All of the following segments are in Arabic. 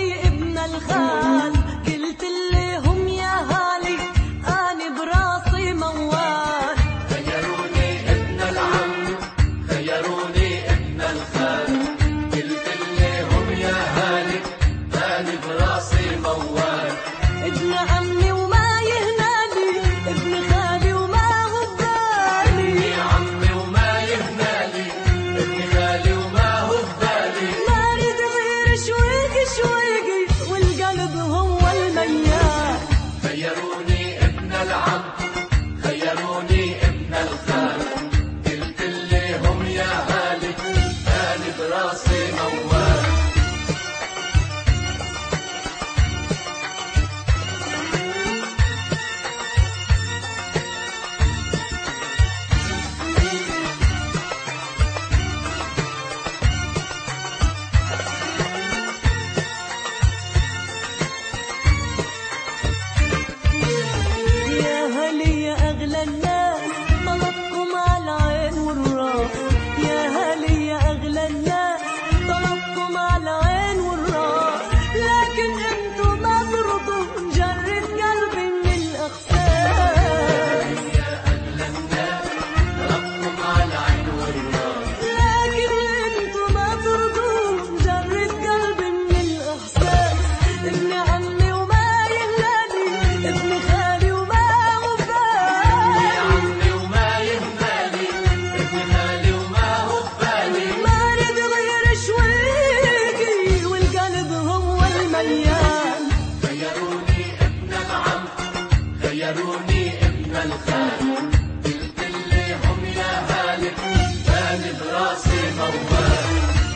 خيروني ابن الخال، قلت لهم يا هالي أنا براسي موال. خيروني ابن العم، خيروني ابن الخال، قلت لهم يا هالي أنا براسي موال. ابن عمي وما يهنالي، ابن خالي وما هو ببالي، ابن عمي وما يهنالي، ابن خالي وما هو ببالي. ما اريد غير شويقي شويقي والقلب هو الميال. خيروني ابن العم، خيروني ابن الخال، قلت لهم يا هالي أنا براسي موال. يا هلي يا أغلى الناس طلبكم على العين والراس، يا هلي يا أغلى الناس طلبكم على العين والراس، لكن انتو ما ترضوا نجرد قلبي من الإحساس. يا أغلى الناس طلبكم على العين والراس، لكن انتو ما ترضوا نجرد قلبي من الإحساس. ابن عمي وما يهنالي، ابن خالي وما هو ببالي، عمي وما يهنالي، ابن خالي وما هو ببالي. ما اريد غير شويقي والقلب هو المليان. خيروني ابن العم، خيروني ابن الخال، قلت لهم يا هالي أنا براسي موال.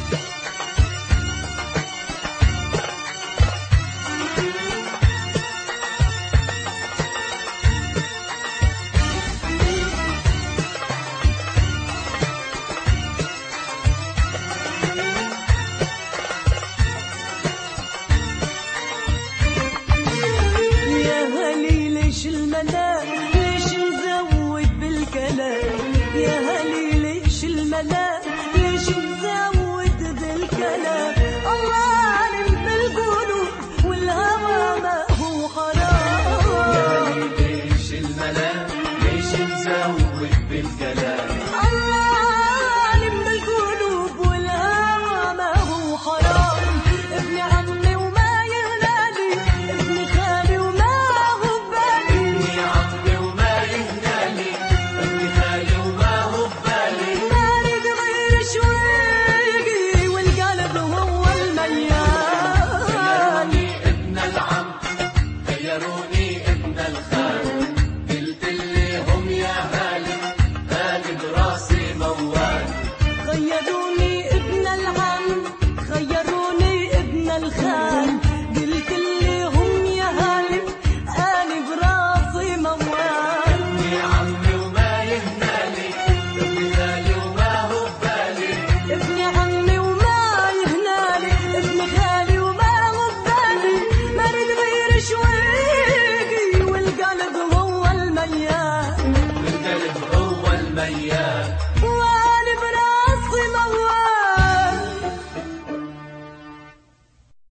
يا هلي ليش الملام، ليش نزود بالكلام، يا هلي ليش الملام، ليش نزود بالكلام. الله عالم بالقلوب والهوى ما هو حرام. ليش الملام، ليش نزود بالكلام. الله عالم بالقلوب والهوى ما هو حرام. ابن عمي وما يهنالي، ابن خالي وما هو ببالي، ابن عمي وما يهنالي، ابن خالي وما هو ببالي. ما اريد غير شويقي والقلب هو المليان. خيروني ابن العم، خيروني ابن الخال، قلت لهم يا هالي أنا براسي موال. خيروني ابن العم،